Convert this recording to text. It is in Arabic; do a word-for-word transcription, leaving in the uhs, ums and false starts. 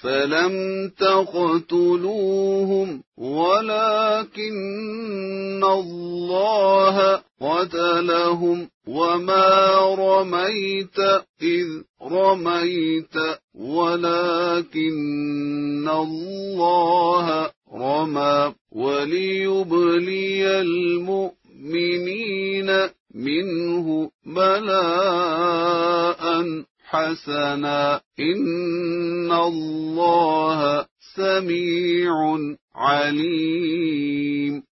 فلم تقتلوهم ولكن الله قتلهم وما رميت إذ رميت ولكن الله رمى وليبلي المؤمنين منه بلاء حسنا إن الله سميع عليم.